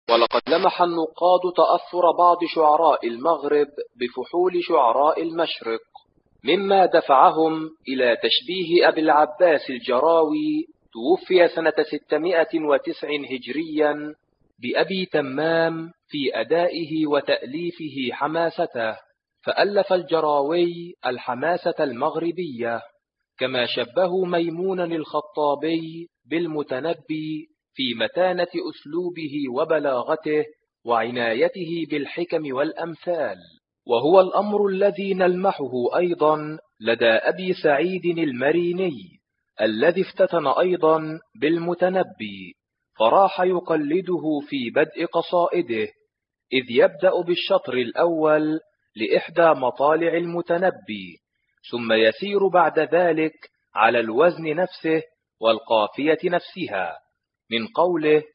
ولقد لمح النقاد تأثر بعض شعراء المغرب بفحول شعراء المشرق، مما دفعهم إلى تشبيه أبي العباس الجراوي، توفي سنة 609 هجريا، بأبي تمام في أدائه وتأليفه حماسته، فألف الجراوي الحماسة المغربية، كما شبهوا ميمون الخطابي بالمتنبي في متانة أسلوبه وبلاغته وعنايته بالحكم والأمثال. وهو الأمر الذي نلمحه أيضا لدى أبي سعيد المريني، الذي افتتن أيضا بالمتنبي، فراح يقلده في بدء قصائده، إذ يبدأ بالشطر الأول لإحدى مطالع المتنبي، ثم يسير بعد ذلك على الوزن نفسه والقافية نفسها، من قوله: